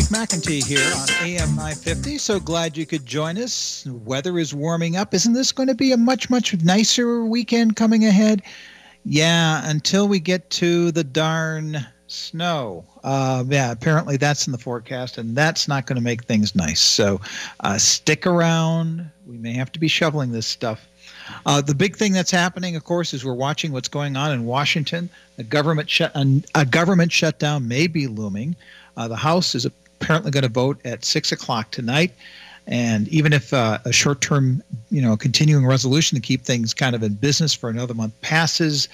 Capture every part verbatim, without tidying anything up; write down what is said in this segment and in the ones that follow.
Mike McEntee here on A M nine fifty. So glad you could join us. Weather is warming up. Isn't this going to be a much, much nicer weekend coming ahead? Yeah, until we get to the darn snow. Uh, yeah, apparently that's in the forecast, and that's not going to make things nice. So uh, stick around. We may have to be shoveling this stuff. Uh, the big thing that's happening, of course, is we're watching what's going on in Washington. A government shut, a government shutdown may be looming. Uh, the House is apparently going to vote at six o'clock tonight. And even if uh, a short-term, you know, continuing resolution to keep things kind of in business for another month passes,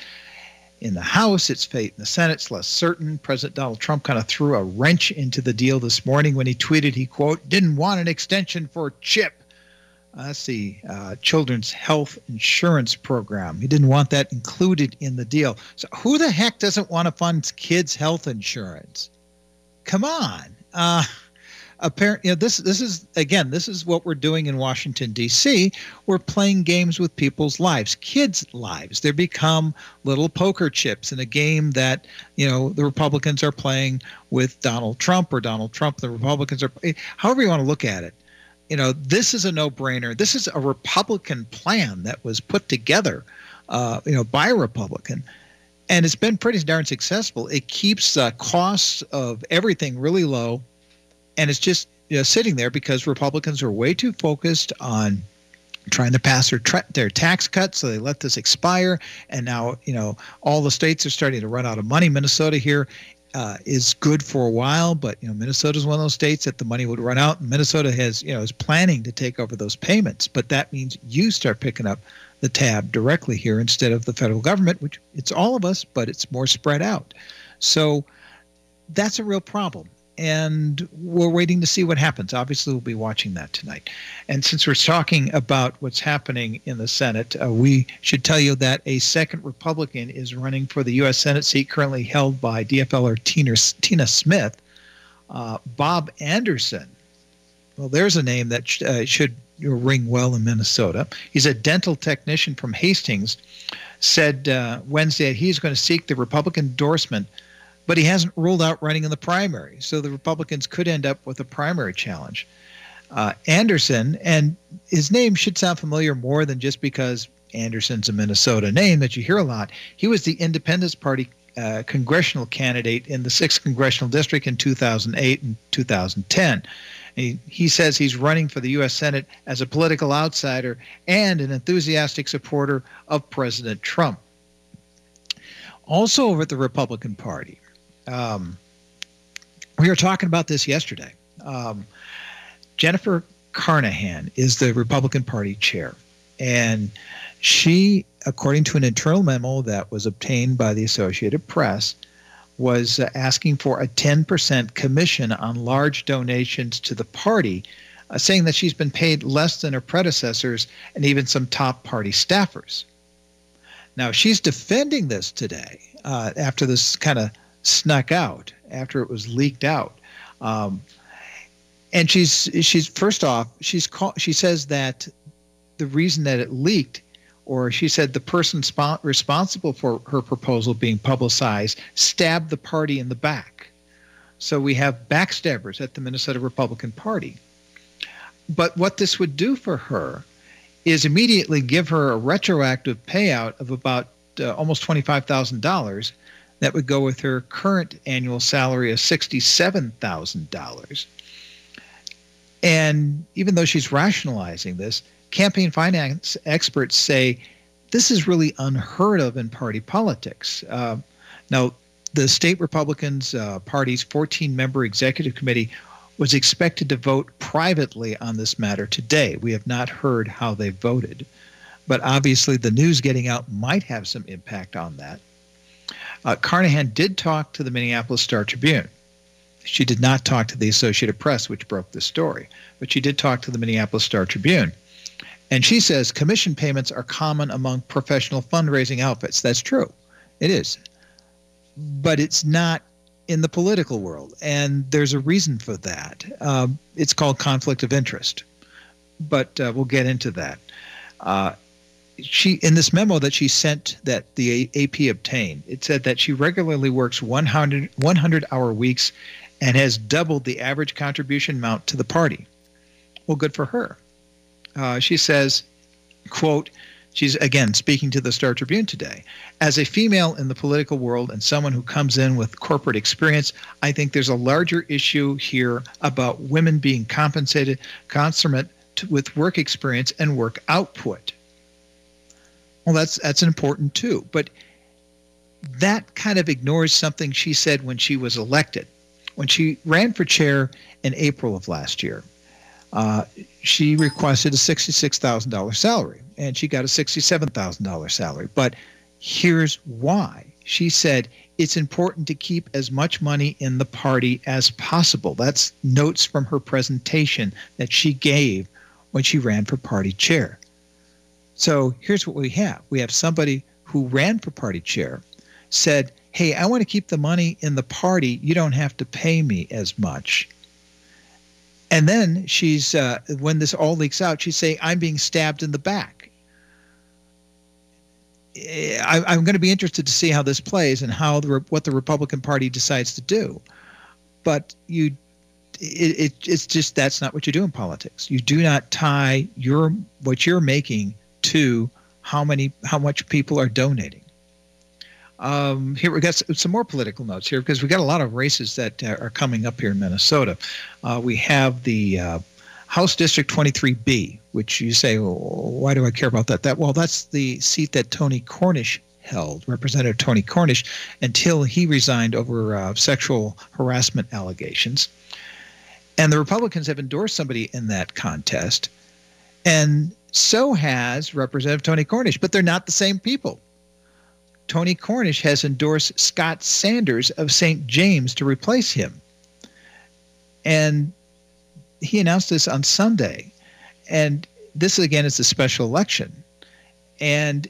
in the House, its fate in the Senate is less certain. President Donald Trump kind of threw a wrench into the deal this morning when he tweeted he, quote, didn't want an extension for CHIP. Uh, that's the uh, Children's Health Insurance Program. He didn't want that included in the deal. So who the heck doesn't want to fund kids' health insurance? Come on. Uh, apparently, you know, this this is again, this is what we're doing in Washington, D C. We're playing games with people's lives, kids' lives. They become little poker chips in a game that, you know, the Republicans are playing with Donald Trump, or Donald Trump, the Republicans are, however you want to look at it. You know, this is a no-brainer. This is a Republican plan that was put together, uh, you know, by a Republican. And it's been pretty darn successful. It keeps uh, costs of everything really low, and it's just, you know, sitting there because Republicans are way too focused on trying to pass their, tra- their tax cuts, so they let this expire. And now, you know, all the states are starting to run out of money. Minnesota here uh, is good for a while, but, you know, Minnesota is one of those states that the money would run out. And Minnesota has, you know, is planning to take over those payments, but that means you start picking up the tab directly here instead of the federal government, which it's all of us, but it's more spread out. So that's a real problem. And we're waiting to see what happens. Obviously, we'll be watching that tonight. And since we're talking about what's happening in the Senate, uh, we should tell you that a second Republican is running for the U S Senate seat currently held by D F L er Tina, Tina Smith. Uh, Bob Anderson. Well, there's a name that sh- uh, should ring well in Minnesota. He's a dental technician from Hastings, said uh, Wednesday that he's going to seek the Republican endorsement, but he hasn't ruled out running in the primary. So the Republicans could end up with a primary challenge. Uh, Anderson, and his name should sound familiar more than just because Anderson's a Minnesota name that you hear a lot. He was the Independence Party uh, congressional candidate in the sixth Congressional District in two thousand eight and two thousand ten. He, he says he's running for the U S Senate as a political outsider and an enthusiastic supporter of President Trump. Also over at the Republican Party, um, we were talking about this yesterday. Um, Jennifer Carnahan is the Republican Party chair, and she, according to an internal memo that was obtained by the Associated Press, was uh, asking for a ten percent commission on large donations to the party, uh, saying that she's been paid less than her predecessors and even some top party staffers. Now, she's defending this today uh, after this kind of snuck out, after it was leaked out. Um, and she's, she's first off, she's call, she says that the reason that it leaked, or she said the person spo- responsible for her proposal being publicized stabbed the party in the back. So we have backstabbers at the Minnesota Republican Party. But what this would do for her is immediately give her a retroactive payout of about uh, almost twenty-five thousand dollars that would go with her current annual salary of sixty-seven thousand dollars. And even though she's rationalizing this, campaign finance experts say this is really unheard of in party politics. Uh, now, the state Republicans uh, Party's fourteen-member executive committee was expected to vote privately on this matter today. We have not heard how they voted, but obviously the news getting out might have some impact on that. Uh, Carnahan did talk to the Minneapolis Star-Tribune. She did not talk to the Associated Press, which broke the story, but she did talk to the Minneapolis Star-Tribune. And she says commission payments are common among professional fundraising outfits. That's true. It is. But it's not in the political world, and there's a reason for that. Um, it's called conflict of interest, but uh, we'll get into that. Uh, she, in this memo that she sent that the A P obtained, it said that she regularly works one hundred, one hundred hour weeks and has doubled the average contribution amount to the party. Well, good for her. Uh, she says, quote, she's, again, speaking to the Star Tribune today, as a female in the political world and someone who comes in with corporate experience, I think there's a larger issue here about women being compensated commensurate to, with work experience and work output. Well, that's that's important too. But that kind of ignores something she said when she was elected. When she ran for chair in April of last year, uh, she requested a sixty-six thousand dollars salary, and she got a sixty-seven thousand dollars salary. But here's why. She said it's important to keep as much money in the party as possible. That's notes from her presentation that she gave when she ran for party chair. So here's what we have. We have somebody who ran for party chair, said, hey, I want to keep the money in the party. You don't have to pay me as much. And then she's, uh, when this all leaks out, she's saying, I'm being stabbed in the back. I, I'm going to be interested to see how this plays and how the, what the Republican Party decides to do. But you, it, it, it's just, that's not what you do in politics. You do not tie your what you're making to how many, how much people are donating. Um, here we got some more political notes here because we got a lot of races that uh, are coming up here in Minnesota. Uh, we have the uh, House District twenty-three B, which you say, well, why do I care about that? That well, that's the seat that Tony Cornish held, Representative Tony Cornish, until he resigned over uh, sexual harassment allegations. And the Republicans have endorsed somebody in that contest, and so has Representative Tony Cornish, but they're not the same people. Tony Cornish has endorsed Scott Sanders of Saint James to replace him. And he announced this on Sunday. And this, again, is a special election. And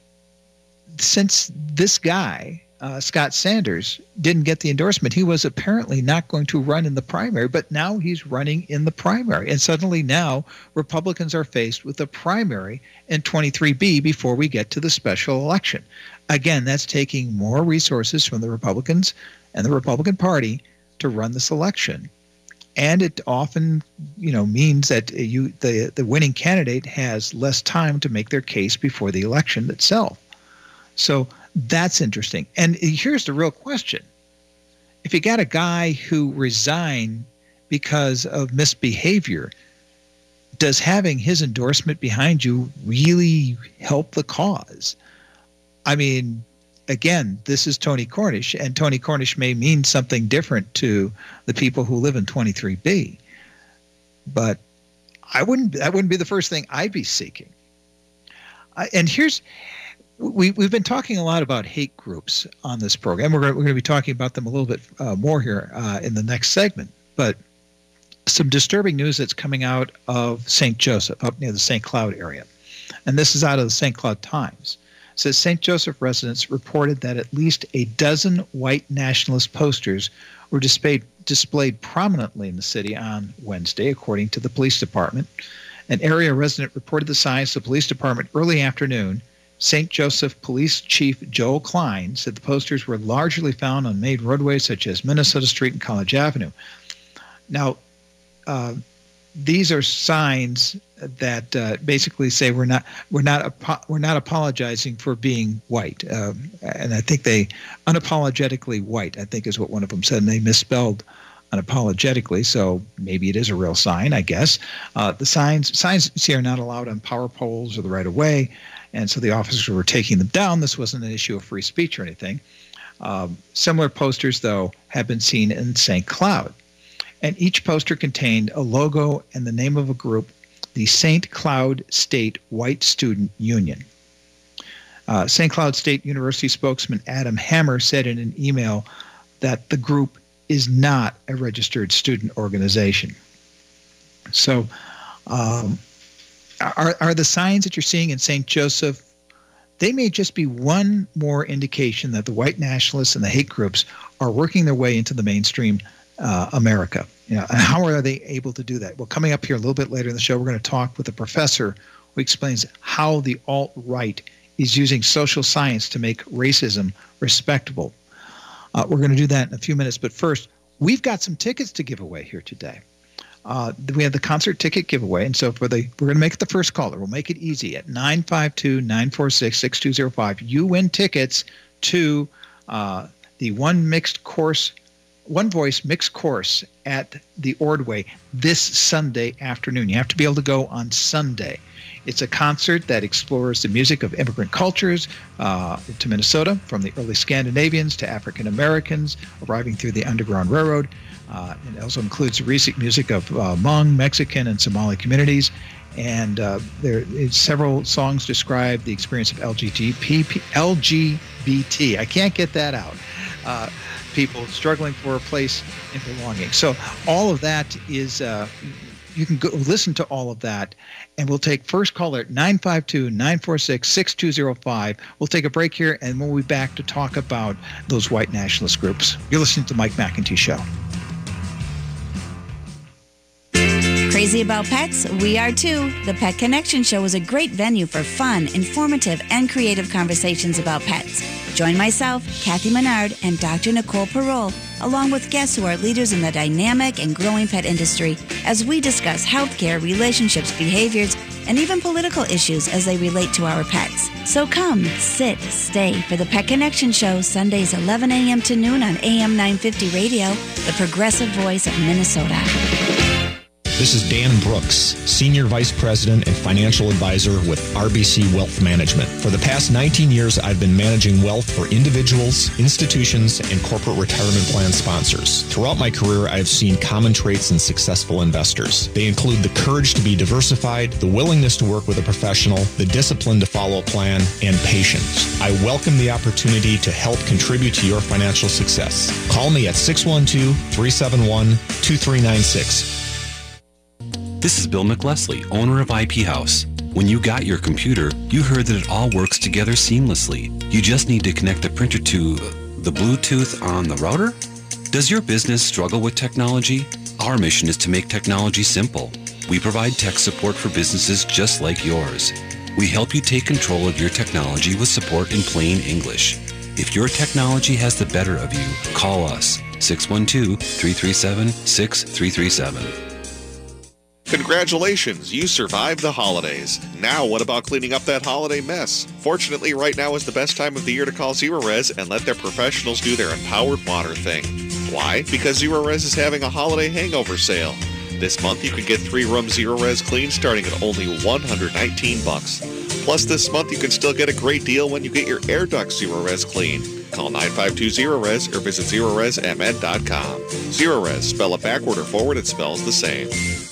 since this guy, uh, Scott Sanders, didn't get the endorsement, he was apparently not going to run in the primary, but now he's running in the primary. And suddenly now Republicans are faced with a primary in twenty-three B before we get to the special election. Again, that's taking more resources from the Republicans and the Republican Party to run this election. And it often, you know, means that you the, the winning candidate has less time to make their case before the election itself. So that's interesting. And here's the real question. If you got a guy who resigned because of misbehavior, does having his endorsement behind you really help the cause? I mean, again, this is Tony Cornish, and Tony Cornish may mean something different to the people who live in twenty-three B. But I wouldn't. That wouldn't be the first thing I'd be seeking. I, and here's, we we've been talking a lot about hate groups on this program. We're going we're going to be talking about them a little bit uh, more here uh, in the next segment. But some disturbing news that's coming out of Saint Joseph, up near the Saint Cloud area, and this is out of the Saint Cloud Times. Says Saint Joseph residents reported that at least a dozen white nationalist posters were displayed, displayed prominently in the city on Wednesday, according to the police department. An area resident reported the signs to the police department early afternoon. Saint Joseph Police Chief Joel Klein said the posters were largely found on main roadways such as Minnesota Street and College Avenue. Now, uh, these are signs that uh, basically say we're not we're not we're not apologizing for being white, um, and I think they unapologetically white, I think is what one of them said, and they misspelled unapologetically. So maybe it is a real sign, I guess. Uh, the signs signs see are not allowed on power poles or the right of way, and so the officers were taking them down. This wasn't an issue of free speech or anything. Um, similar posters, though, have been seen in Saint Cloud. And each poster contained a logo and the name of a group, the Saint Cloud State White Student Union. Uh, Saint Cloud State University spokesman Adam Hammer said in an email that the group is not a registered student organization. So um, are, are the signs that you're seeing in Saint Joseph, they may just be one more indication that the white nationalists and the hate groups are working their way into the mainstream Uh, America. You know, and how are they able to do that? Well, coming up here a little bit later in the show, we're going to talk with a professor who explains how the alt-right is using social science to make racism respectable. Uh, we're going to do that in a few minutes. But first, we've got some tickets to give away here today. Uh, we have the concert ticket giveaway, and so for the we're going to make it the first caller. We'll make it easy at nine five two, nine four six, six two zero five. You win tickets to uh, the one mixed course, one voice mixed course at the Ordway this Sunday afternoon. You have to be able to go on Sunday. It's a concert that explores the music of immigrant cultures uh, to Minnesota, from the early Scandinavians to African Americans arriving through the Underground Railroad. Uh, it also includes the recent music of uh, Hmong, Mexican, and Somali communities. And uh, there is several songs describe the experience of L G B T. I can't get that out. Uh, people struggling for a place in belonging. So all of that is, uh, you can go listen to all of that. And we'll take first caller at nine five two, nine four six, six two zero five. We'll take a break here, and we'll be back to talk about those white nationalist groups. You're listening to the Mike McEntee Show. Crazy about pets? We are too. The Pet Connection Show is a great venue for fun, informative, and creative conversations about pets. Join myself, Kathy Menard, and Doctor Nicole Parole, along with guests who are leaders in the dynamic and growing pet industry, as we discuss healthcare, relationships, behaviors, and even political issues as they relate to our pets. So come, sit, stay for the Pet Connection Show, Sundays eleven a.m. to noon on A M nine fifty Radio, the progressive voice of Minnesota. This is Dan Brooks, Senior Vice President and Financial Advisor with R B C Wealth Management. For the past nineteen years, I've been managing wealth for individuals, institutions, and corporate retirement plan sponsors. Throughout my career, I have seen common traits in successful investors. They include the courage to be diversified, the willingness to work with a professional, the discipline to follow a plan, and patience. I welcome the opportunity to help contribute to your financial success. Call me at six one two, three seven one, two three nine six. This is Bill McLesley, owner of I P House. When you got your computer, you heard that it all works together seamlessly. You just need to connect the printer to the Bluetooth on the router? Does your business struggle with technology? Our mission is to make technology simple. We provide tech support for businesses just like yours. We help you take control of your technology with support in plain English. If your technology has the better of you, call us, six one two, three three seven, six three three seven. Congratulations, you survived the holidays. Now what about cleaning up that holiday mess? Fortunately, right now is the best time of the year to call Zerorez and let their professionals do their empowered water thing. Why? Because Zerorez is having a holiday hangover sale. This month you can get three rooms Zerorez clean starting at only one hundred nineteen bucks. Plus this month you can still get a great deal when you get your air ducts Zerorez clean. Call nine five two Zerorez or visit Zerorez M N dot com. Zerorez, spell it backward or forward, it spells the same.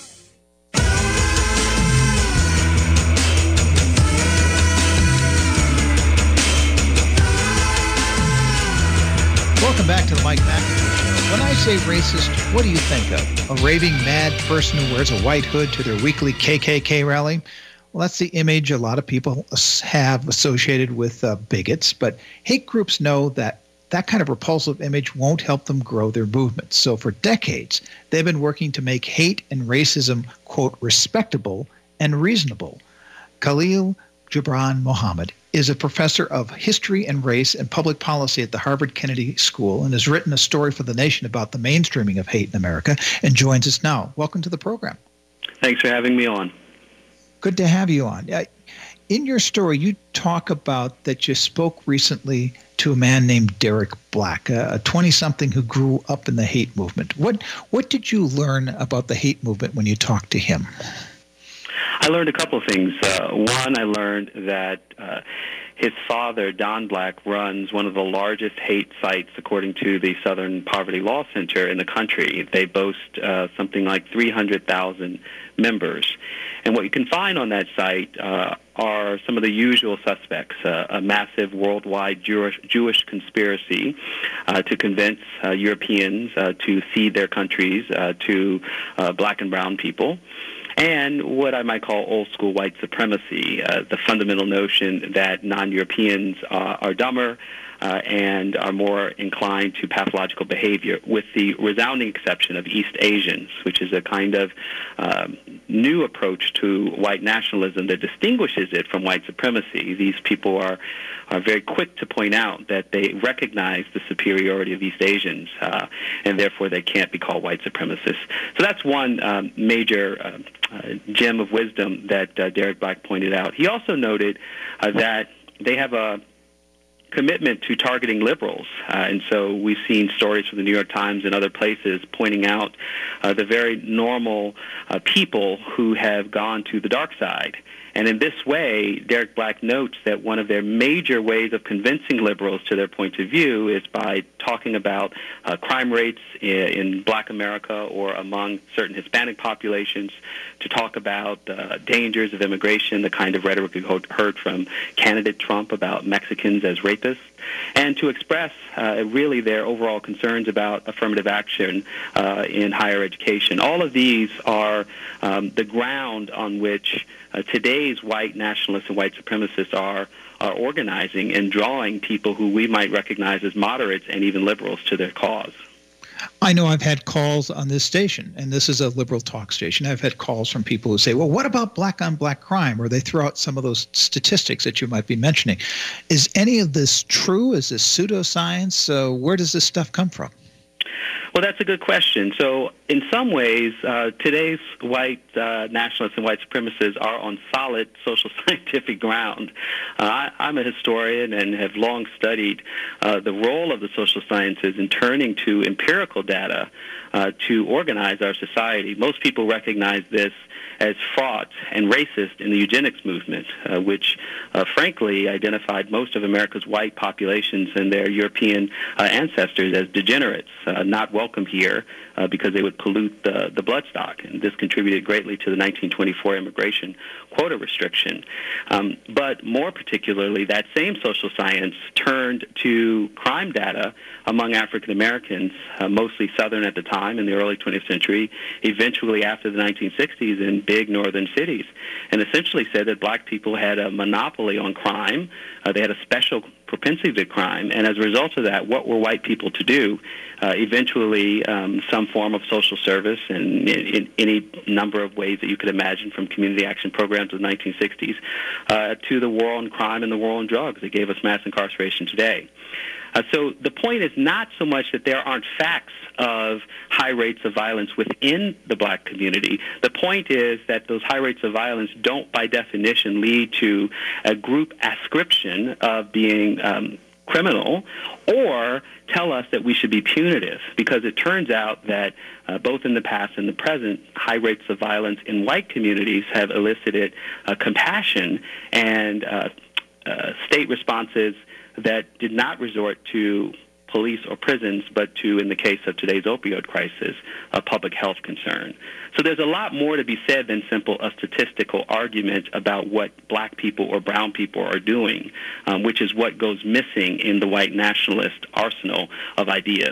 Welcome back to the Mike McEntee Show. When I say racist, what do you think of? A raving mad person who wears a white hood to their weekly K K K rally? Well, that's the image a lot of people have associated with uh, bigots, but hate groups know that that kind of repulsive image won't help them grow their movements. So for decades, they've been working to make hate and racism, quote, respectable and reasonable. Khalil Gibran Muhammad is a professor of history and race and public policy at the Harvard Kennedy School and has written a story for The Nation about the mainstreaming of hate in America and joins us now. Welcome to the program. Thanks for having me on. Good to have you on. In your story, you talk about that you spoke recently to a man named Derek Black, a twenty-something who grew up in the hate movement. What what did you learn about the hate movement when you talked to him? I learned a couple of things. Uh, one, I learned that uh, his father, Don Black, runs one of the largest hate sites, according to the Southern Poverty Law Center, in the country. They boast uh, something like three hundred thousand members. And what you can find on that site uh, are some of the usual suspects, uh, a massive worldwide Jewish, Jewish conspiracy uh, to convince uh, Europeans uh, to cede their countries uh, to uh, black and brown people, and what I might call old-school white supremacy, uh, the fundamental notion that non-Europeans uh, are dumber, uh, and are more inclined to pathological behavior, with the resounding exception of East Asians, which is a kind of um, new approach to white nationalism that distinguishes it from white supremacy. These people are are very quick to point out that they recognize the superiority of East Asians, uh, and therefore they can't be called white supremacists. So that's one um, major uh, uh, gem of wisdom that uh, Derek Black pointed out. He also noted uh, that they have a commitment to targeting liberals. Uh, and so we've seen stories from the New York Times and other places pointing out uh, the very normal uh, people who have gone to the dark side. And in this way, Derek Black notes that one of their major ways of convincing liberals to their point of view is by talking about uh, crime rates in, in black America or among certain Hispanic populations, to talk about uh, dangers of immigration, the kind of rhetoric we heard from candidate Trump about Mexicans as rapists, and to express uh, really their overall concerns about affirmative action uh, in higher education. All of these are um, the ground on which uh, today's white nationalists and white supremacists are are organizing and drawing people who we might recognize as moderates and even liberals to their cause. I know I've had calls on this station, and this is a liberal talk station. I've had calls from people who say, well, what about black-on-black crime? Or they throw out some of those statistics that you might be mentioning. Is any of this true? Is this pseudoscience? Uh, where does this stuff come from? Well, that's a good question. So in some ways, uh, today's white uh, nationalists and white supremacists are on solid social scientific ground. Uh, I, I'm a historian and have long studied uh, the role of the social sciences in turning to empirical data uh, to organize our society. Most people recognize this as fraught and racist in the eugenics movement, uh, which, uh, frankly, identified most of America's white populations and their European uh, ancestors as degenerates, uh, not welcome here uh, because they would pollute the, the bloodstock. And this contributed greatly to the nineteen twenty-four immigration quota restriction. Um, but more particularly, that same social science turned to crime data among African Americans, uh, mostly Southern at the time in the early twentieth century, eventually after the nineteen sixties in big northern cities, and essentially said that black people had a monopoly on crime. Uh, they had a special propensity to crime, and as a result of that, what were white people to do? Uh, eventually, um, some form of social service and in, in any number of ways that you could imagine, from community action programs of the nineteen sixties uh, to the war on crime and the war on drugs that gave us mass incarceration today. Uh, so the point is not so much that there aren't facts of high rates of violence within the black community. The point is that those high rates of violence don't, by definition, lead to a group ascription of being um, criminal or tell us that we should be punitive, because it turns out that uh, both in the past and the present, high rates of violence in white communities have elicited uh, compassion and uh, uh, state responses that did not resort to police or prisons, but to, in the case of today's opioid crisis, a public health concern. So there's a lot more to be said than simple a statistical argument about what black people or brown people are doing, um, which is what goes missing in the white nationalist arsenal of ideas.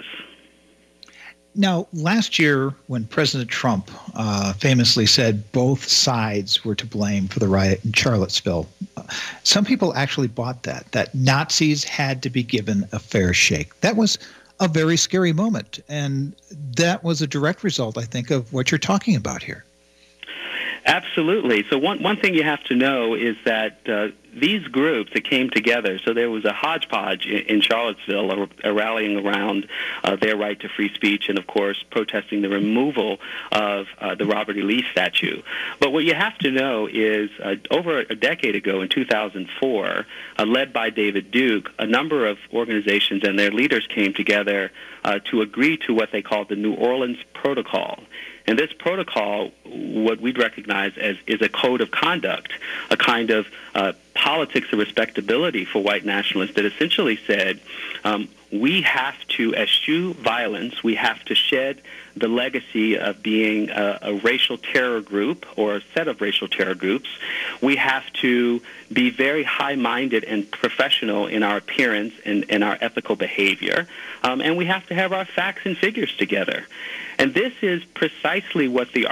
Now, last year, when President Trump uh, famously said both sides were to blame for the riot in Charlottesville, uh, some people actually bought that, that Nazis had to be given a fair shake. That was a very scary moment, and that was a direct result, I think, of what you're talking about here. Absolutely. So one one thing you have to know is that uh, these groups that came together, so there was a hodgepodge in, in Charlottesville uh, uh, rallying around uh, their right to free speech and, of course, protesting the removal of uh, the Robert E. Lee statue. But what you have to know is uh, over a decade ago, in two thousand four, uh, led by David Duke, a number of organizations and their leaders came together uh, to agree to what they called the New Orleans Protocol. And this protocol, what we'd recognize as is a code of conduct, a kind of uh, politics of respectability for white nationalists that essentially said, um, we have to eschew violence, we have to shed the legacy of being a, a racial terror group or a set of racial terror groups. We have to be very high-minded and professional in our appearance and, and our ethical behavior. Um, and we have to have our facts and figures together. And this is precisely what the argument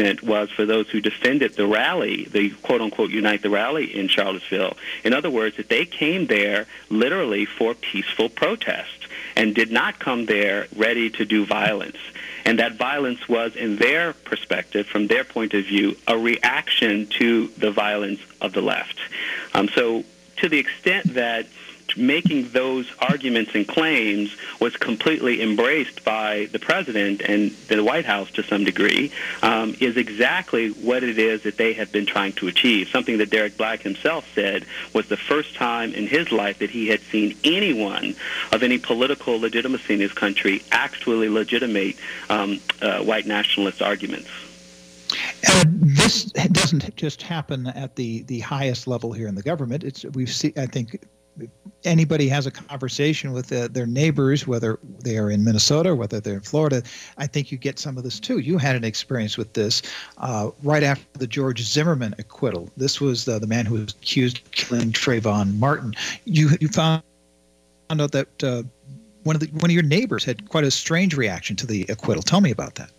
punishment was for those who defended the rally, the quote-unquote Unite the Rally in Charlottesville. In other words, that they came there literally for peaceful protest and did not come there ready to do violence. And that violence was, in their perspective, from their point of view, a reaction to the violence of the left. Um, so to the extent that making those arguments and claims was completely embraced by the president and the White House to some degree, um, is exactly what it is that they have been trying to achieve, something that Derek Black himself said was the first time in his life that he had seen anyone of any political legitimacy in his country actually legitimate um, uh, white nationalist arguments. Uh, this doesn't just happen at the, the highest level here in the government. It's we've seen, I think, anybody has a conversation with uh, their neighbors, whether they are in Minnesota or whether they're in Florida, I think you get some of this too. You had an experience with this uh, right after the George Zimmerman acquittal. This was uh, the man who was accused of killing Trayvon Martin. You you found out that uh, one of the one of your neighbors had quite a strange reaction to the acquittal. Tell me about that.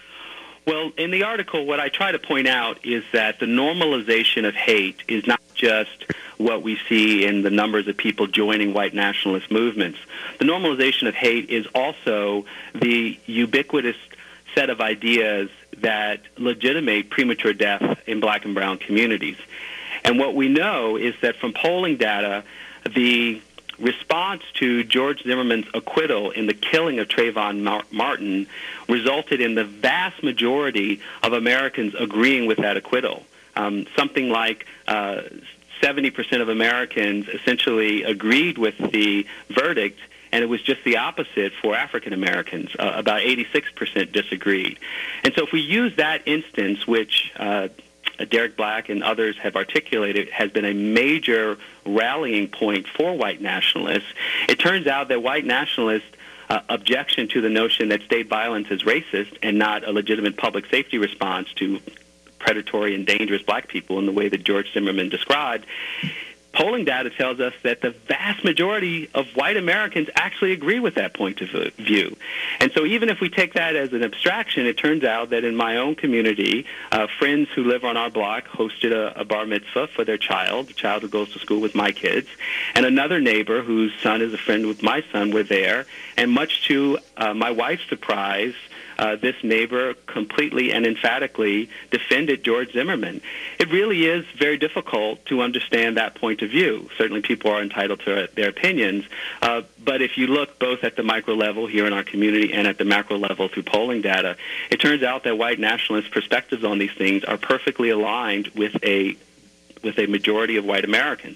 Well, in the article, what I try to point out is that the normalization of hate is not just what we see in the numbers of people joining white nationalist movements. The normalization of hate is also the ubiquitous set of ideas that legitimate premature death in black and brown communities. And what we know is that from polling data, the response to George Zimmerman's acquittal in the killing of Trayvon Martin resulted in the vast majority of Americans agreeing with that acquittal. Um, something like uh, seventy percent of Americans essentially agreed with the verdict, and it was just the opposite for African Americans. Uh, about eighty-six percent disagreed. And so if we use that instance, which uh, Derek Black and others have articulated has been a major rallying point for white nationalists, it turns out that white nationalists' uh, objection to the notion that state violence is racist and not a legitimate public safety response to predatory and dangerous black people in the way that George Zimmerman described, polling data tells us that the vast majority of white Americans actually agree with that point of view. And so even if we take that as an abstraction, it turns out that in my own community, uh, friends who live on our block hosted a, a bar mitzvah for their child, the child who goes to school with my kids, and another neighbor whose son is a friend with my son were there. And much to uh, my wife's surprise, Uh, this neighbor completely and emphatically defended George Zimmerman. It really is very difficult to understand that point of view. Certainly people are entitled to their opinions, uh, but if you look both at the micro level here in our community and at the macro level through polling data, it turns out that white nationalist perspectives on these things are perfectly aligned with a with a majority of white Americans.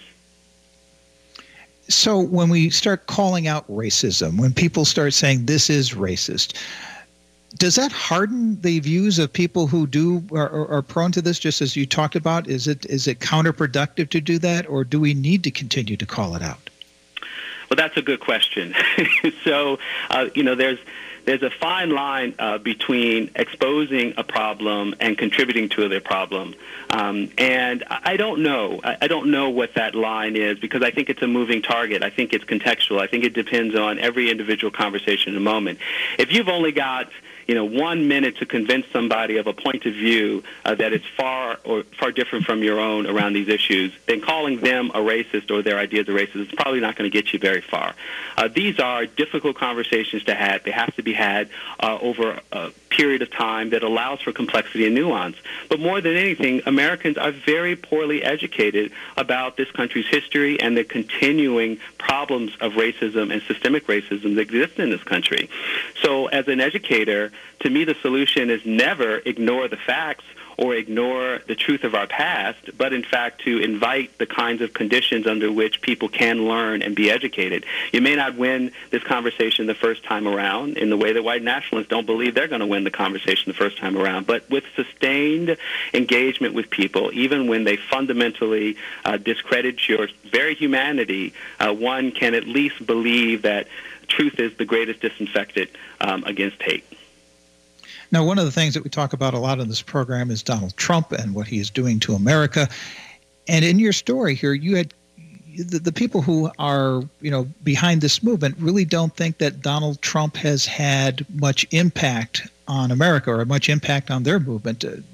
So when we start calling out racism, when people start saying this is racist, does that harden the views of people who do are, are prone to this, just as you talked about? Is it is it counterproductive to do that, or do we need to continue to call it out? Well, that's a good question. so, uh, you know, there's there's a fine line uh, between exposing a problem and contributing to the problem. Um, and I don't know. I don't know what that line is, because I think it's a moving target. I think it's contextual. I think it depends on every individual conversation in a moment. If you've only got you know, one minute to convince somebody of a point of view uh, that is far or far different from your own around these issues, then calling them a racist or their ideas of racism is probably not going to get you very far. Uh, these are difficult conversations to have. They have to be had uh, over a period of time that allows for complexity and nuance. But more than anything, Americans are very poorly educated about this country's history and the continuing problems of racism and systemic racism that exist in this country. So as an educator, to me, the solution is never ignore the facts or ignore the truth of our past, but in fact to invite the kinds of conditions under which people can learn and be educated. You may not win this conversation the first time around in the way that white nationalists don't believe they're going to win the conversation the first time around, but with sustained engagement with people, even when they fundamentally uh, discredit your very humanity, uh, one can at least believe that truth is the greatest disinfectant um, against hate. Now, one of the things that we talk about a lot in this program is Donald Trump and what he is doing to America. And in your story here, you had the, the people who are, you know, behind this movement really don't think that Donald Trump has had much impact on America or much impact on their movement. Uh,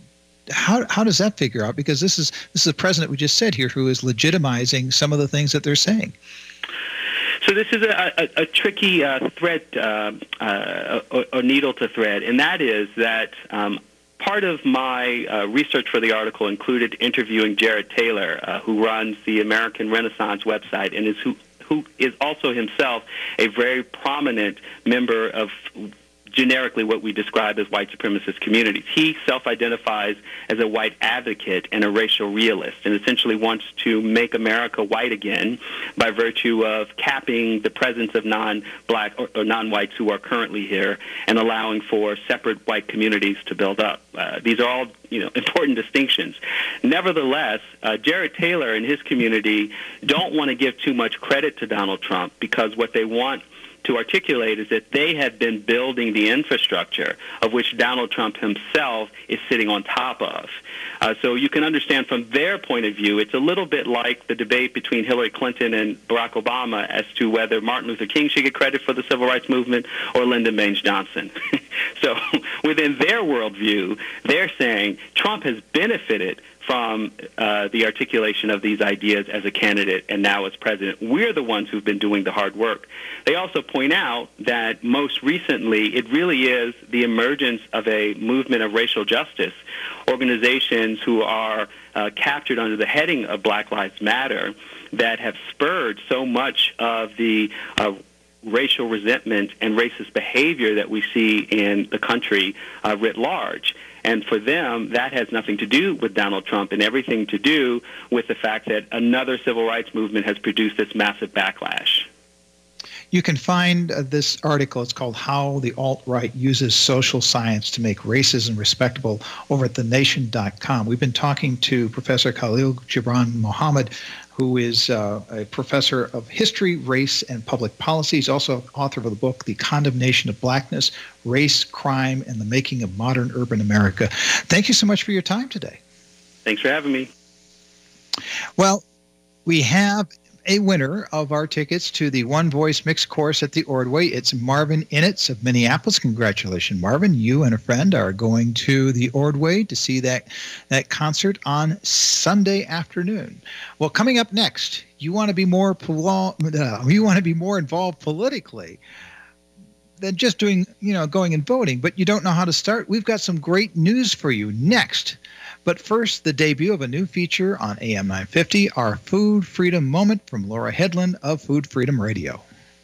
how how does that figure out? Because this is this is the president we just said here who is legitimizing some of the things that they're saying. So this is a, a, a tricky uh, thread uh, uh, or, or needle to thread, and that is that um, part of my uh, research for the article included interviewing Jared Taylor, uh, who runs the American Renaissance website and is who, who is also himself a very prominent member of generically what we describe as white supremacist communities. He self-identifies as a white advocate and a racial realist, and essentially wants to make America white again by virtue of capping the presence of non-black or, or non-whites who are currently here and allowing for separate white communities to build up. Uh, these are all, you know, important distinctions. Nevertheless, uh, Jared Taylor and his community don't want to give too much credit to Donald Trump, because what they want to articulate is that they have been building the infrastructure of which Donald Trump himself is sitting on top of. Uh, so you can understand from their point of view, it's a little bit like the debate between Hillary Clinton and Barack Obama as to whether Martin Luther King should get credit for the civil rights movement or Lyndon Baines Johnson. So within their worldview, they're saying Trump has benefited from uh, the articulation of these ideas as a candidate and now as president. We're the ones who've been doing the hard work. They also point out that most recently it really is the emergence of a movement of racial justice, organizations who are uh, captured under the heading of Black Lives Matter, that have spurred so much of the uh, racial resentment and racist behavior that we see in the country uh, writ large. And for them, that has nothing to do with Donald Trump and everything to do with the fact that another civil rights movement has produced this massive backlash. You can find uh, this article. It's called How the Alt-Right Uses Social Science to Make Racism Respectable over at the nation dot com. We've been talking to Professor Khalil Gibran Muhammad, who is uh, a professor of history, race, and public policy. He's also author of the book, The Condemnation of Blackness, Race, Crime, and the Making of Modern Urban America. Thank you so much for your time today. Thanks for having me. Well, we have a winner of our tickets to the One Voice Mixed Course at the Ordway. It's Marvin Initz of Minneapolis. Congratulations, Marvin. You and a friend are going to the Ordway to see that, that concert on Sunday afternoon. Well, coming up next, you want to be more pol- uh, you want to be more involved politically than just doing, you know, going and voting, but you don't know how to start. We've got some great news for you next. But first, the debut of a new feature on A M nine fifty, our Food Freedom Moment from Laura Hedlund of Food Freedom Radio.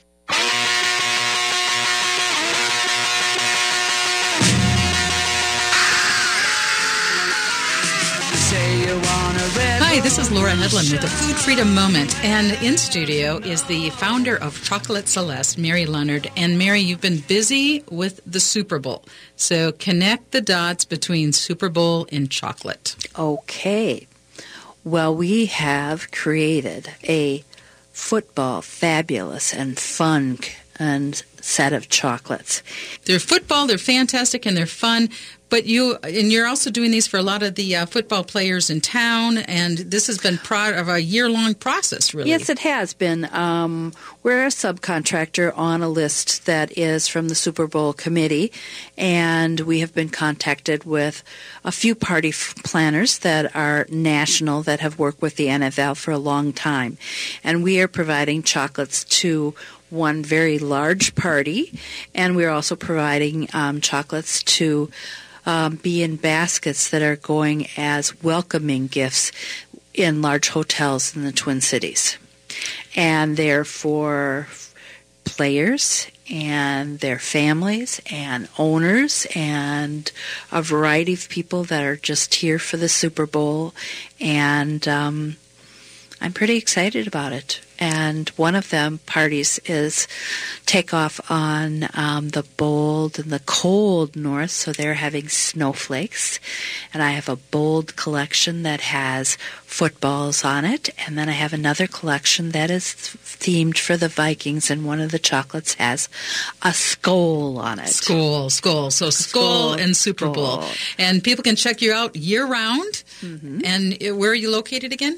Hi, this is Laura Hedlund with the Food Freedom Moment, and in studio is the founder of Chocolate Celeste, Mary Leonard. And Mary, you've been busy with the Super Bowl, so connect the dots between Super Bowl and chocolate. Okay. Well, we have created a football fabulous and fun and set of chocolates. They're football, they're fantastic, and they're fun. But you, and you're also doing these for a lot of the uh, football players in town, and this has been part of a year-long process, really. Yes, it has been. Um, we're a subcontractor on a list that is from the Super Bowl committee, and we have been contacted with a few party f- planners that are national that have worked with the N F L for a long time. And we are providing chocolates to one very large party, and we're also providing um, chocolates to Um, be in baskets that are going as welcoming gifts in large hotels in the Twin Cities. And they're for players and their families and owners and a variety of people that are just here for the Super Bowl. And um, I'm pretty excited about it. And one of them parties is takeoff on um, the bold and the cold north, so they're having snowflakes. And I have a bold collection that has footballs on it, and then I have another collection that is themed for the Vikings, and one of the chocolates has a skull on it. Skull, skull. So skull, skull and Super Bowl. Skull. And people can check you out year-round. Mm-hmm. And where are you located again?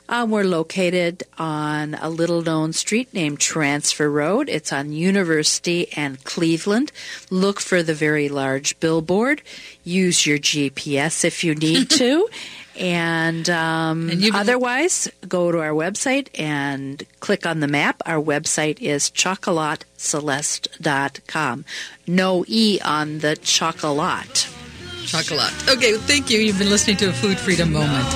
Um, we're located on a little-known street named Transfer Road. It's on University and Cleveland. Look for the very large billboard. Use your G P S if you need to. And, um, and otherwise, go to our website and click on the map. Our website is chocolat celeste dot com. No E on the chocolat. Chocolat. Okay, thank you. You've been listening to a Food Freedom Moment.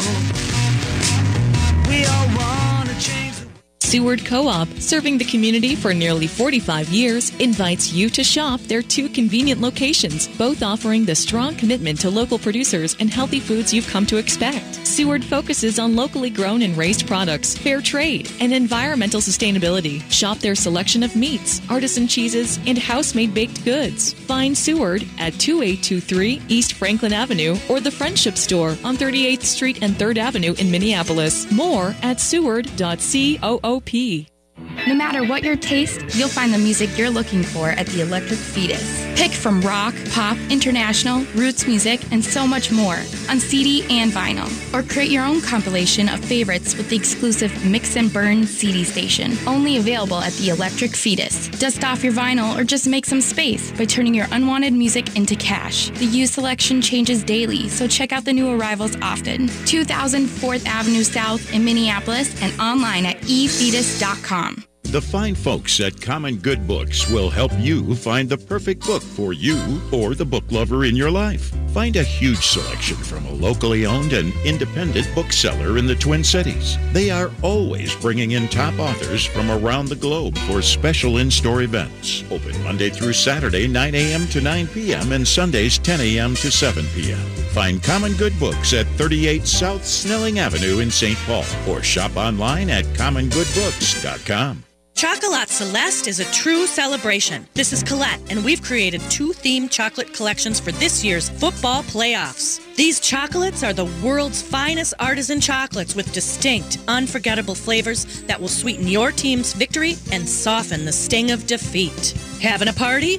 Seward Co-op, serving the community for nearly forty-five years, invites you to shop their two convenient locations, both offering the strong commitment to local producers and healthy foods you've come to expect. Seward focuses on locally grown and raised products, fair trade, and environmental sustainability. Shop their selection of meats, artisan cheeses, and house-made baked goods. Find Seward at twenty-eight twenty-three East Franklin Avenue or the Friendship Store on thirty-eighth Street and third Avenue in Minneapolis. More at seward dot coop. No matter what your taste, you'll find the music you're looking for at the Electric Fetus. Pick from rock, pop, international, roots music, and so much more on C D and vinyl. Or create your own compilation of favorites with the exclusive Mix and Burn C D station, only available at the Electric Fetus. Dust off your vinyl or just make some space by turning your unwanted music into cash. The used selection changes daily, so check out the new arrivals often. two thousand fourth Avenue South in Minneapolis and online at e fetus dot com. The fine folks at Common Good Books will help you find the perfect book for you or the book lover in your life. Find a huge selection from a locally owned and independent bookseller in the Twin Cities. They are always bringing in top authors from around the globe for special in-store events. Open Monday through Saturday, nine a.m. to nine p.m. and Sundays, ten a.m. to seven p.m. Find Common Good Books at thirty-eight South Snelling Avenue in Saint Paul or shop online at common good books dot com. Chocolat Celeste is a true celebration. This is Colette, and we've created two themed chocolate collections for this year's football playoffs. These chocolates are the world's finest artisan chocolates with distinct, unforgettable flavors that will sweeten your team's victory and soften the sting of defeat. Having a party?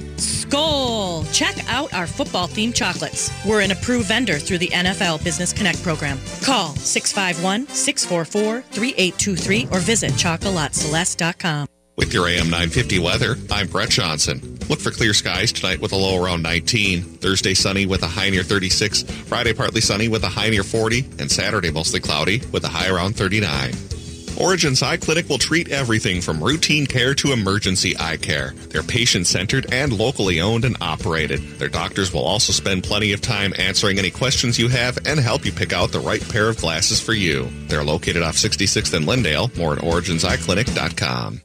Skol! Check out our football-themed chocolates. We're an approved vendor through the N F L Business Connect program. Call six five one, six four four, three eight two three or visit chocolat celeste dot com. With your A M nine fifty weather, I'm Brett Johnson. Look for clear skies tonight with a low around nineteen. Thursday sunny with a high near thirty-six. Friday partly sunny with a high near forty. And Saturday mostly cloudy with a high around thirty-nine. Origins Eye Clinic will treat everything from routine care to emergency eye care. They're patient-centered and locally owned and operated. Their doctors will also spend plenty of time answering any questions you have and help you pick out the right pair of glasses for you. They're located off sixty-sixth and Lindale. More at origins eye clinic dot com.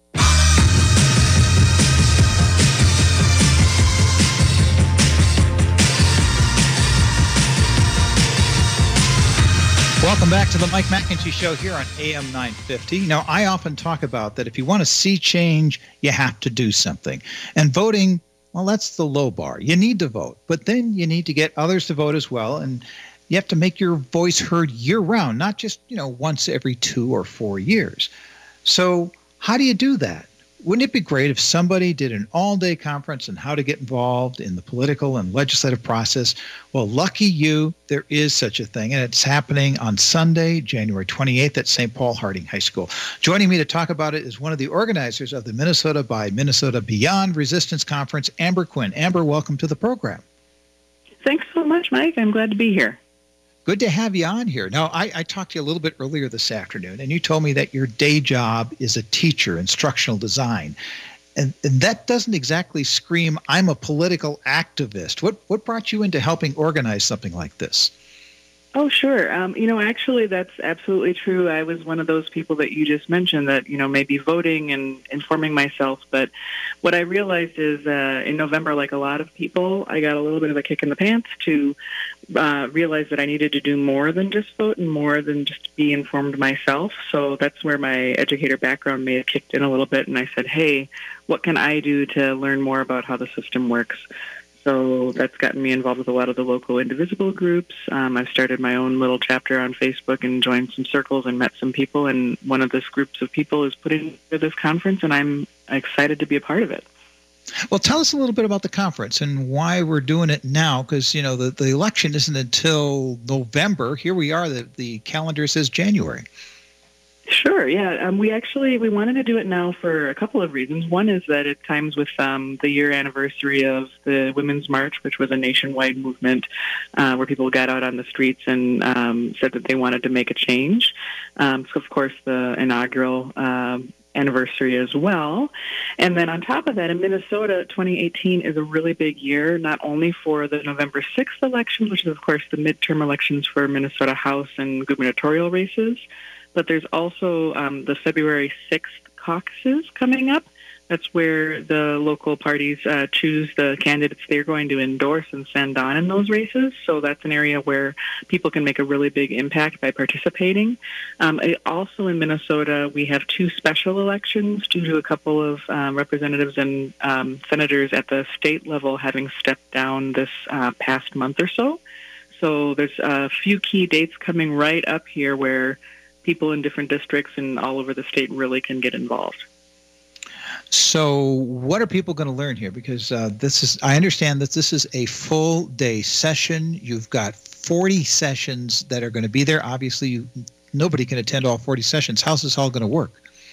Welcome back to the Mike McIntyre Show here on A M nine fifty. Now, I often talk about that if you want to see change, you have to do something. And voting, well, that's the low bar. You need to vote, but then you need to get others to vote as well. And you have to make your voice heard year-round, not just, you know, once every two or four years. So how do you do that? Wouldn't it be great if somebody did an all-day conference on how to get involved in the political and legislative process? Well, lucky you, there is such a thing, and it's happening on Sunday, January twenty-eighth at Saint Paul Harding High School. Joining me to talk about it is one of the organizers of the Minnesota by Minnesota Beyond Resistance Conference, Amber Quinn. Amber, welcome to the program. Thanks so much, Mike. I'm glad to be here. Good to have you on here. Now, I, I talked to you a little bit earlier this afternoon, and you told me that your day job is a teacher, instructional design. And, and that doesn't exactly scream, I'm a political activist. What what brought you into helping organize something like this? Oh, sure. Um, you know, actually, that's absolutely true. I was one of those people that you just mentioned that, you know, maybe voting and informing myself. But what I realized is uh, in November, like a lot of people, I got a little bit of a kick in the pants to uh, realize that I needed to do more than just vote and more than just be informed myself. So that's where my educator background may have kicked in a little bit. And I said, hey, what can I do to learn more about how the system works? So that's gotten me involved with a lot of the local indivisible groups. Um, I've started my own little chapter on Facebook and joined some circles and met some people. And one of these groups of people is putting together this conference, and I'm excited to be a part of it. Well, tell us a little bit about the conference and why we're doing it now, because, you know, the, the election isn't until November. Here we are. The, the calendar says January. Sure, yeah. Um, we actually, we wanted to do it now for a couple of reasons. One is that it times with um, the year anniversary of the Women's March, which was a nationwide movement uh, where people got out on the streets and um, said that they wanted to make a change. Um, so, of course, the inaugural um, anniversary as well. And then on top of that, in Minnesota, twenty eighteen is a really big year, not only for the November sixth election, which is, of course, the midterm elections for Minnesota House and gubernatorial races, but there's also um, the February sixth caucuses coming up. That's where the local parties uh, choose the candidates they're going to endorse and send on in those races. So that's an area where people can make a really big impact by participating. Um, also in Minnesota, we have two special elections due to a couple of um, representatives and um, senators at the state level having stepped down this uh, past month or so. So there's a few key dates coming right up here where people in different districts and all over the state really can get involved. So what are people going to learn here? Because uh, this is, I understand that this is a full day session. You've got forty sessions that are going to be there. Obviously, you, nobody can attend all forty sessions. How's this all going to work?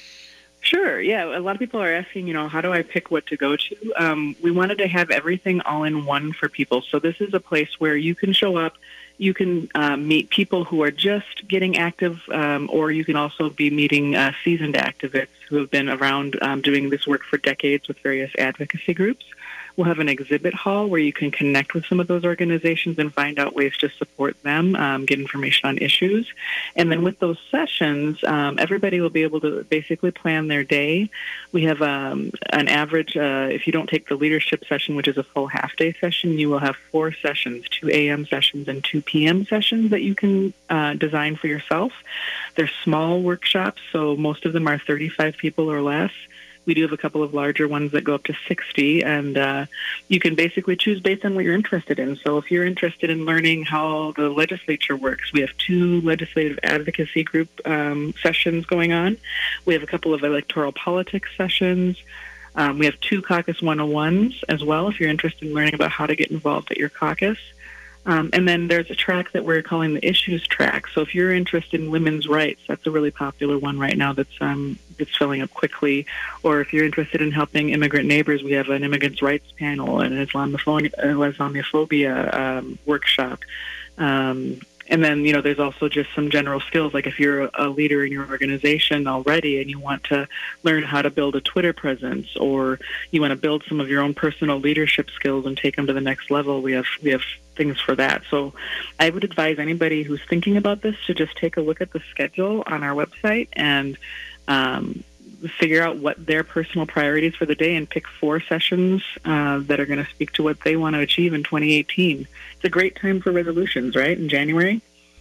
Sure. Yeah. A lot of people are asking, you know, how do I pick what to go to? Um, we wanted to have everything all in one for people. So this is a place where you can show up. You can uh, meet people who are just getting active, um, or you can also be meeting uh, seasoned activists who have been around um, doing this work for decades with various advocacy groups. We'll have an exhibit hall where you can connect with some of those organizations and find out ways to support them, um, get information on issues. And then with those sessions, um, everybody will be able to basically plan their day. We have um, an average, uh, if you don't take the leadership session, which is a full half-day session, you will have four sessions, two a.m. sessions and two p.m. sessions that you can uh, design for yourself. They're small workshops, so most of them are thirty-five people or less. We do have a couple of larger ones that go up to sixty, and uh, you can basically choose based on what you're interested in. So if you're interested in learning how the legislature works, we have two legislative advocacy group um, sessions going on. We have a couple of electoral politics sessions. Um, we have two Caucus one oh ones as well if you're interested in learning about how to get involved at your caucus. Um, and then there's a track that we're calling the Issues track. So if you're interested in women's rights, that's a really popular one right now that's um, that's filling up quickly. Or if you're interested in helping immigrant neighbors, we have an immigrants' rights panel and an Islamophobia, Islamophobia um, workshop. Um, and then, you know, there's also just some general skills, like if you're a leader in your organization already and you want to learn how to build a Twitter presence, or you want to build some of your own personal leadership skills and take them to the next level, we have we have things for that. So I would advise anybody who's thinking about this to just take a look at the schedule on our website and um, figure out what their personal priorities for the day and pick four sessions uh, that are going to speak to what they want to achieve in twenty eighteen. It's a great time for resolutions, right, in January?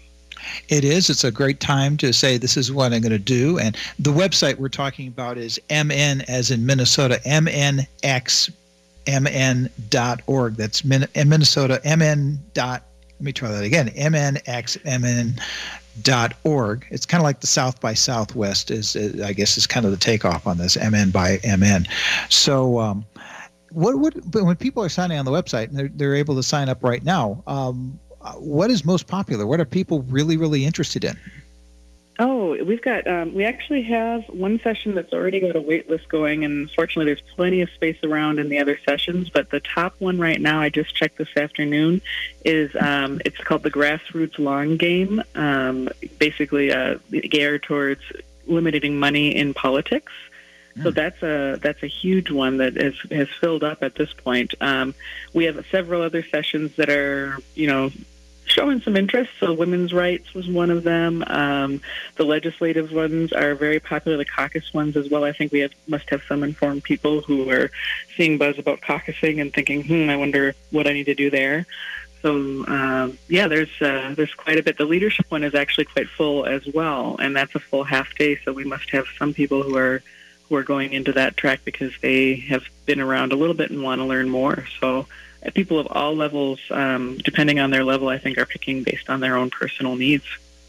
It is. It's a great time to say this is what I'm going to do. And the website we're talking about is M N as in Minnesota, M N X M N dot org. That's Min- Minnesota, M N dot, let me try that again, M N X M N dot org. It's kind of like the South by Southwest is, is, I guess, is kind of the takeoff on this, M N by M N. So um, what would, but when people are signing on the website and they're, they're able to sign up right now, um, what is most popular? What are people really, really interested in? Oh, we've got, um, we actually have one session that's already got a wait list going, and fortunately there's plenty of space around in the other sessions, but the top one right now, I just checked this afternoon, is, um, it's called the Grassroots Long Game, um, basically uh, geared towards limiting money in politics. So that's a that's a huge one that is, has filled up at this point. Um, we have several other sessions that are, you know, showing some interest. So women's rights was one of them. Um, the legislative ones are very popular, the caucus ones as well. I think we have, must have some informed people who are seeing buzz about caucusing and thinking, hmm, I wonder what I need to do there. So, um, yeah, there's uh, there's quite a bit. The leadership one is actually quite full as well, and that's a full half day, so we must have some people who are who are going into that track because they have been around a little bit and want to learn more. So uh, people of all levels, um, depending on their level, I think are picking based on their own personal needs.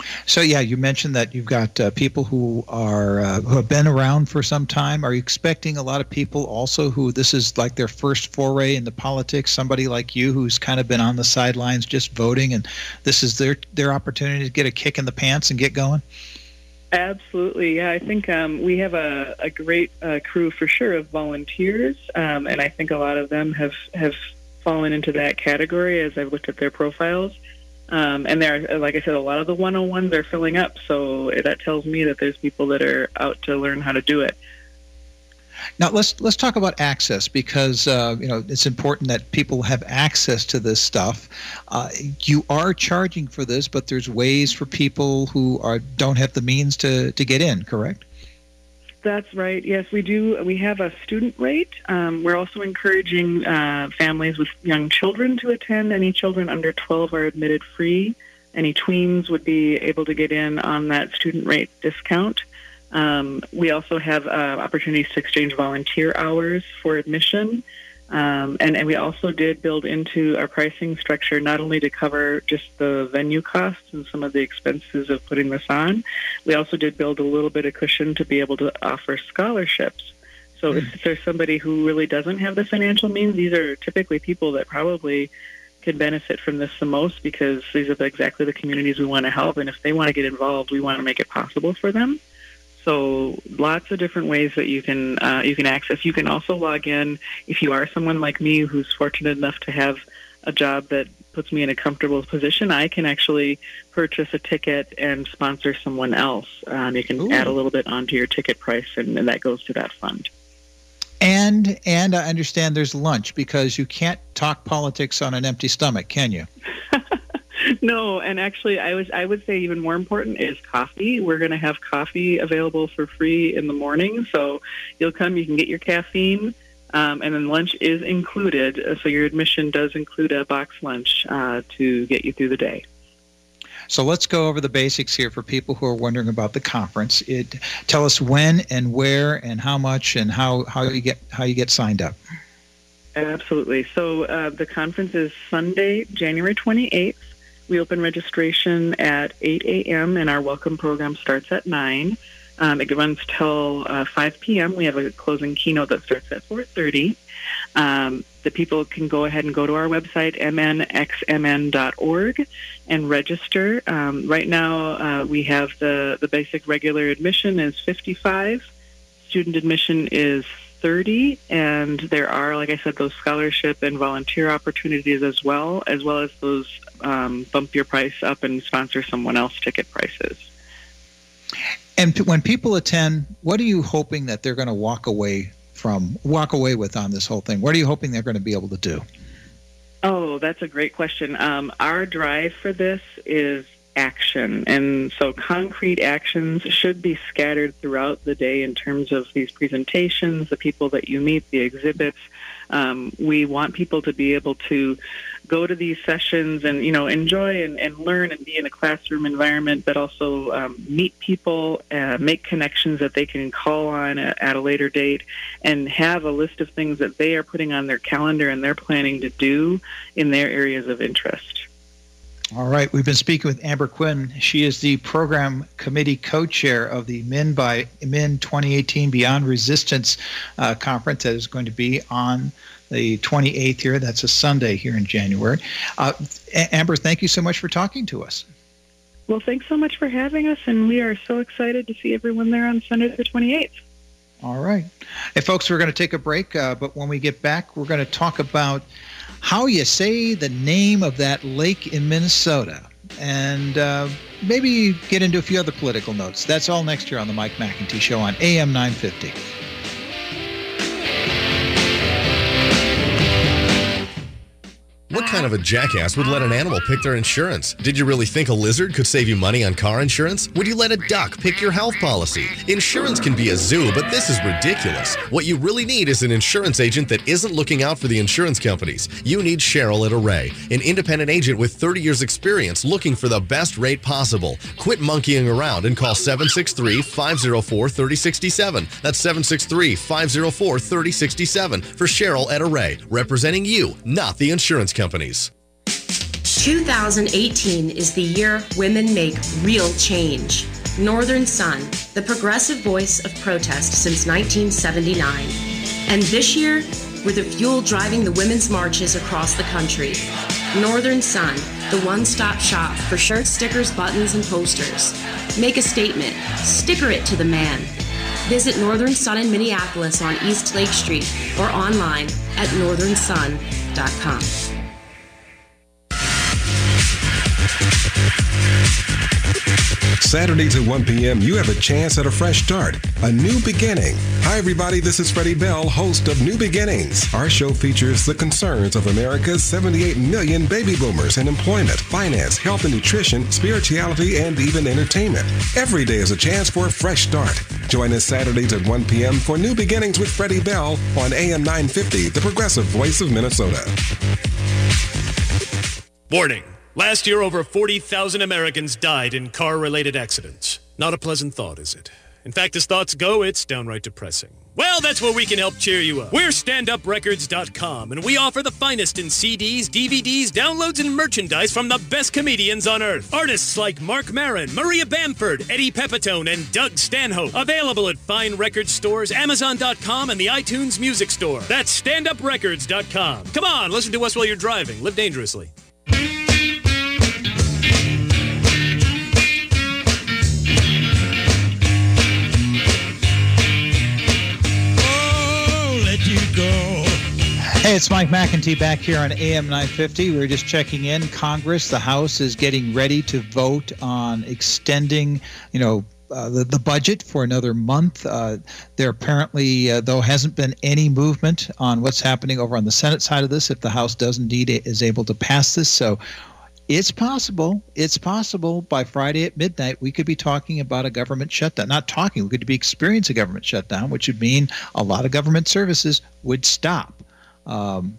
So, yeah, you mentioned that you've got uh, people who are uh, who have been around for some time. Are you expecting a lot of people also who this is like their first foray into politics, somebody like you who's kind of been on the sidelines just voting, and this is their, their opportunity to get a kick in the pants and get going? Absolutely, yeah. I think um, we have a, a great uh, crew for sure of volunteers, um, and I think a lot of them have, have fallen into that category as I've looked at their profiles. Um, and there, are, like I said, a lot of the one oh ones are filling up, so that tells me that there's people that are out to learn how to do it. Now let's let's talk about access, because uh, you know it's important that people have access to this stuff. Uh, you are charging for this, but there's ways for people who are don't have the means to, to get in, correct? That's right. Yes, we do. We have a student rate. Um, we're also encouraging uh, families with young children to attend. Any children under twelve are admitted free. Any tweens would be able to get in on that student rate discount. Um, we also have uh, opportunities to exchange volunteer hours for admission. Um, and, and we also did build into our pricing structure not only to cover just the venue costs and some of the expenses of putting this on, we also did build a little bit of cushion to be able to offer scholarships. So mm. if there's somebody who really doesn't have the financial means, these are typically people that probably could benefit from this the most, because these are the, exactly the communities we want to help. And if they want to get involved, we want to make it possible for them. So lots of different ways that you can uh, you can access. You can also log in if you are someone like me who's fortunate enough to have a job that puts me in a comfortable position. I can actually purchase a ticket and sponsor someone else. Um, you can Ooh. add a little bit onto your ticket price, and, and that goes to that fund. And and I understand there's lunch, because you can't talk politics on an empty stomach, can you? No, and actually, I was I would say even more important is coffee. We're going to have coffee available for free in the morning, so you'll come, you can get your caffeine, um, and then lunch is included. So your admission does include a box lunch uh, to get you through the day. So let's go over the basics here for people who are wondering about the conference. It, tell us when and where and how much and how, how you get how you get signed up. Absolutely. So uh, the conference is Sunday, January twenty-eighth. We open registration at eight a.m. and our welcome program starts at nine. Um, it runs till uh, five p.m. We have a closing keynote that starts at four thirty. Um, the people can go ahead and go to our website, m n x m n dot org, and register. Um, right now, uh, we have the, the basic regular admission is fifty-five dollars. Student admission is thirty, and there are, like I said, those scholarship and volunteer opportunities as well, as well as those um, bump your price up and sponsor someone else ticket prices. And when people attend, what are you hoping that they're going to walk away from, walk away with on this whole thing? What are you hoping they're going to be able to do? Oh, that's a great question. Um, our drive for this is action. And so concrete actions should be scattered throughout the day in terms of these presentations, the people that you meet, the exhibits. Um, we want people to be able to go to these sessions and, you know, enjoy and, and learn and be in a classroom environment, but also um, meet people, uh, make connections that they can call on at, at a later date, and have a list of things that they are putting on their calendar and they're planning to do in their areas of interest. All right. We've been speaking with Amber Quinn. She is the program committee co-chair of the MIN by MIN twenty eighteen Beyond Resistance uh, conference that is going to be on the twenty-eighth here. That's a Sunday here in January. Uh, Amber, thank you so much for talking to us. Well, thanks so much for having us, and we are so excited to see everyone there on Sunday the twenty-eighth. All right. Hey, folks, we're going to take a break, uh, but when we get back, we're going to talk about how you say the name of that lake in Minnesota, and uh, maybe get into a few other political notes. That's all next year on the Mike McEntee Show on A M nine fifty. What kind of a jackass would let an animal pick their insurance? Did you really think a lizard could save you money on car insurance? Would you let a duck pick your health policy? Insurance can be a zoo, but this is ridiculous. What you really need is an insurance agent that isn't looking out for the insurance companies. You need Cheryl at Array, an independent agent with thirty years experience looking for the best rate possible. Quit monkeying around and call seven six three, five zero four, three zero six seven. That's seven six three, five zero four, three zero six seven for Cheryl at Array, representing you, not the insurance companies. two thousand eighteen is the year women make real change. Northern Sun, the progressive voice of protest since nineteen seventy-nine. And this year, we're the fuel driving the women's marches across the country. Northern Sun, the one-stop shop for shirts, stickers, buttons, and posters. Make a statement. Sticker it to the man. Visit Northern Sun in Minneapolis on East Lake Street or online at northern sun dot com. Saturdays at one p.m., you have a chance at a fresh start, a new beginning. Hi, everybody. This is Freddie Bell, host of New Beginnings. Our show features the concerns of America's seventy-eight million baby boomers in employment, finance, health and nutrition, spirituality, and even entertainment. Every day is a chance for a fresh start. Join us Saturdays at one p.m. for New Beginnings with Freddie Bell on A M nine fifty, the progressive voice of Minnesota. Warning. Last year, over forty thousand Americans died in car-related accidents. Not a pleasant thought, is it? In fact, as thoughts go, it's downright depressing. Well, that's where we can help cheer you up. We're stand up records dot com, and we offer the finest in C Ds, D V Ds, downloads, and merchandise from the best comedians on earth. Artists like Mark Maron, Maria Bamford, Eddie Pepitone, and Doug Stanhope. Available at fine record stores, amazon dot com, and the iTunes Music Store. That's stand up records dot com. Come on, listen to us while you're driving. Live dangerously. Hey, it's Mike McEntee back here on A M nine fifty. We were just checking in. Congress, the House, is getting ready to vote on extending, you know, uh, the, the budget for another month. Uh, there apparently, uh, though, hasn't been any movement on what's happening over on the Senate side of this, if the House does indeed is able to pass this. So it's possible, it's possible by Friday at midnight, we could be talking about a government shutdown. Not talking, we could be experiencing a government shutdown, which would mean a lot of government services would stop. Um,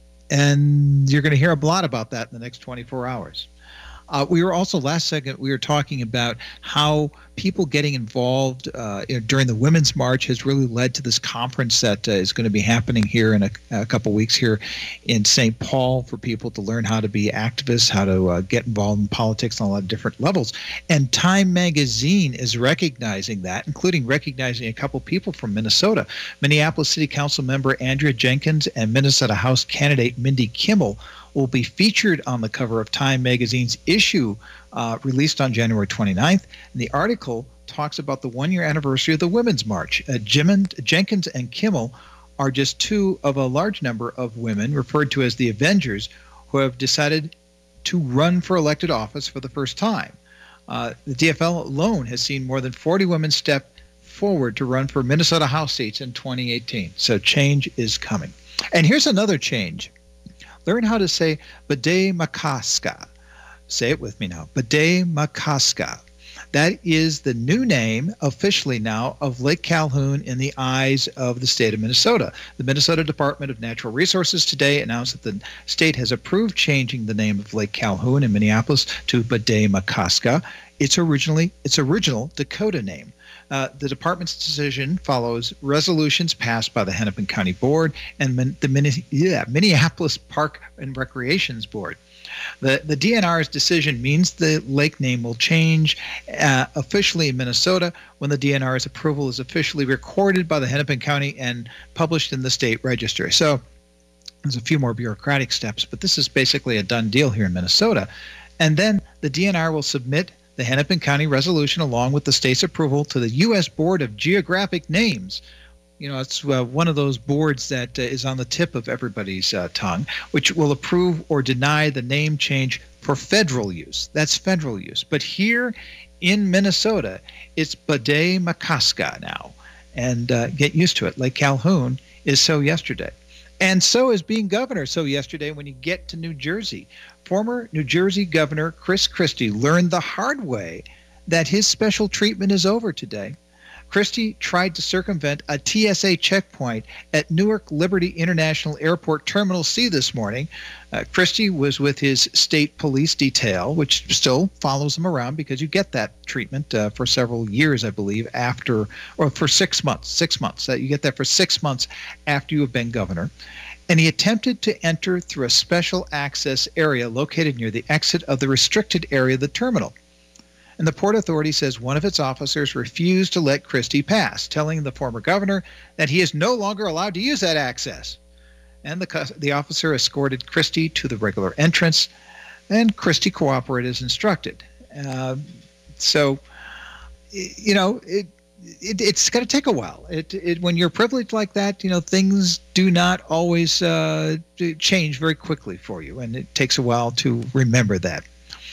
and you're going to hear a lot about that in the next twenty-four hours. Uh, we were also, last segment, we were talking about how people getting involved uh, you know, during the Women's March has really led to this conference that uh, is going to be happening here in a, a couple weeks here in Saint Paul for people to learn how to be activists, how to uh, get involved in politics on a lot of different levels. And Time Magazine is recognizing that, including recognizing a couple people from Minnesota. Minneapolis City Council member Andrea Jenkins and Minnesota House candidate Mindy Kimmel will be featured on the cover of Time Magazine's issue uh, released on January twenty-ninth. And the article talks about the one-year anniversary of the Women's March. Uh, Jim, Jenkins and Kimmel are just two of a large number of women, referred to as the Avengers, who have decided to run for elected office for the first time. Uh, the D F L alone has seen more than forty women step forward to run for Minnesota House seats in twenty eighteen. So change is coming. And here's another change. Learn how to say B'day Makaska. Say it with me now. B'day Makaska. That is the new name, officially now, of Lake Calhoun in the eyes of the state of Minnesota. The Minnesota Department of Natural Resources today announced that the state has approved changing the name of Lake Calhoun in Minneapolis to B'day Makaska. It's originally its original Dakota name. Uh, the department's decision follows resolutions passed by the Hennepin County Board and Min- the Min- yeah, Minneapolis Park and Recreations Board. The, the D N R's decision means the lake name will change uh, officially in Minnesota when the D N R's approval is officially recorded by the Hennepin County and published in the state register. So there's a few more bureaucratic steps, but this is basically a done deal here in Minnesota. And then the D N R will submit the Hennepin County resolution along with the state's approval to the U S Board of Geographic Names. You know, it's uh, one of those boards that uh, is on the tip of everybody's uh, tongue, which will approve or deny the name change for federal use. That's federal use. But here in Minnesota, it's B'day Makaska now. And uh, get used to it. Lake Calhoun is so yesterday. And so is being governor so yesterday when you get to New Jersey. Former New Jersey Governor Chris Christie learned the hard way that his special treatment is over today. Christie tried to circumvent a T S A checkpoint at Newark Liberty International Airport Terminal C this morning. Uh, Christie was with his state police detail, which still follows him around because you get that treatment uh, for several years, I believe, after, or for six months, six months. Uh, you get that for six months after you have been governor. And he attempted to enter through a special access area located near the exit of the restricted area of the terminal. And the Port Authority says one of its officers refused to let Christie pass, telling the former governor that he is no longer allowed to use that access. And the, the officer escorted Christie to the regular entrance, and Christie cooperated as instructed. Uh, so, you know, it, it it's going to take a while. It, it when you're privileged like that, you know, things do not always uh, change very quickly for you, and it takes a while to remember that.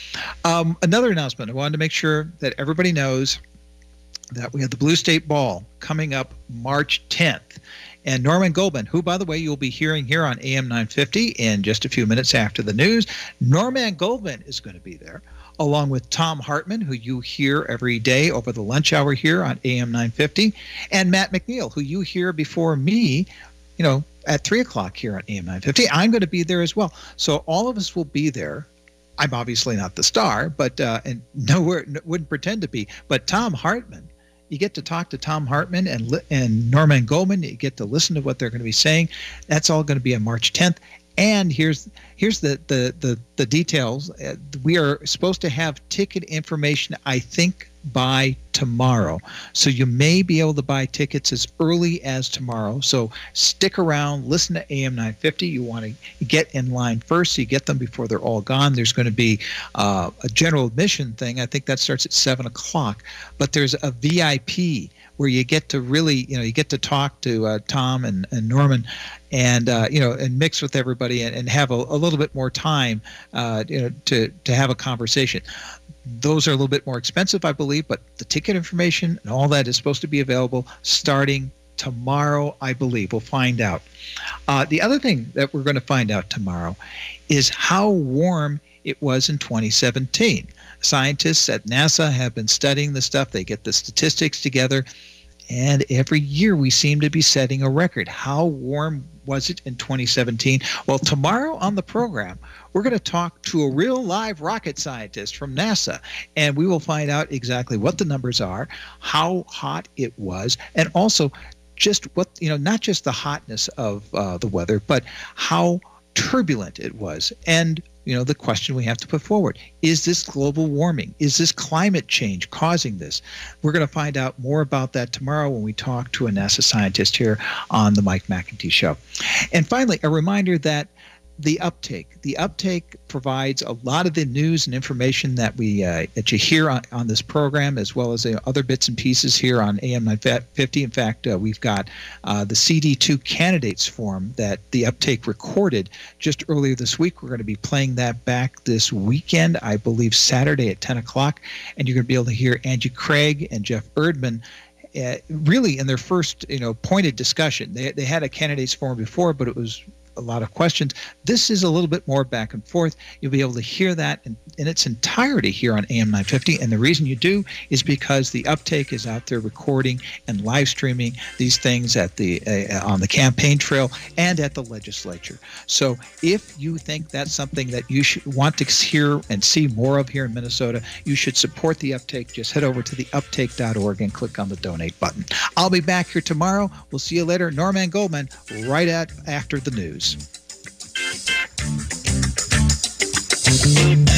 Um, another announcement. I wanted to make sure that everybody knows that we have the Blue State Ball coming up March tenth. And Norman Goldman, who, by the way, you'll be hearing here on A M nine fifty in just a few minutes after the news. Norman Goldman is going to be there, along with Tom Hartman, who you hear every day over the lunch hour here on A M nine fifty, and Matt McNeil, who you hear before me, you know, at three o'clock here on A M nine fifty. I'm going to be there as well. So all of us will be there. I'm obviously not the star, but uh, and nowhere wouldn't pretend to be. But Tom Hartman, you get to talk to Tom Hartman and and Norman Goldman. You get to listen to what they're going to be saying. That's all going to be on March tenth. And here's here's the the the, the details. Uh, we are supposed to have ticket information, I think, by tomorrow. So you may be able to buy tickets as early as tomorrow. So stick around, listen to A M nine fifty. You want to get in line first, so you get them before they're all gone. There's going to be uh, a general admission thing. I think that starts at seven o'clock. But there's a V I P where you get to really, you know, you get to talk to uh, Tom and, and Norman and, uh, you know, and mix with everybody and, and have a, a little bit more time, uh, you know, to, to have a conversation. Those are a little bit more expensive, I believe, but the ticket information and all that is supposed to be available starting tomorrow, I believe. We'll find out. Uh, the other thing that we're going to find out tomorrow is how warm it was in twenty seventeen. Scientists at NASA have been studying the stuff. They get the statistics together, and every year we seem to be setting a record. How warm was it in twenty seventeen? Well, tomorrow on the program, we're going to talk to a real live rocket scientist from NASA, and we will find out exactly what the numbers are, how hot it was, and also just what, you know, not just the hotness of uh, the weather, but how turbulent it was. And you know, the question we have to put forward, is this global warming? Is this climate change causing this? We're going to find out more about that tomorrow when we talk to a NASA scientist here on the Mike McEntee Show. And finally, a reminder that the uptake, the uptake provides a lot of the news and information that we uh, that you hear on, on this program, as well as uh, other bits and pieces here on A M nine fifty. In fact, uh, we've got uh, the C D two candidates forum that the uptake recorded just earlier this week. We're going to be playing that back this weekend, I believe Saturday at ten o'clock, and you're going to be able to hear Angie Craig and Jeff Erdman uh, really in their first, you know, pointed discussion. They they had a candidates forum before, but it was a lot of questions. This is a little bit more back and forth. You'll be able to hear that in, in its entirety here on A M nine fifty. And the reason you do is because the uptake is out there recording and live streaming these things at the uh, on the campaign trail and at the legislature. So if you think that's something that you should want to hear and see more of here in Minnesota, you should support the uptake. Just head over to the uptake dot org and click on the donate button. I'll be back here tomorrow. We'll see you later. Norman Goldman right at after the news.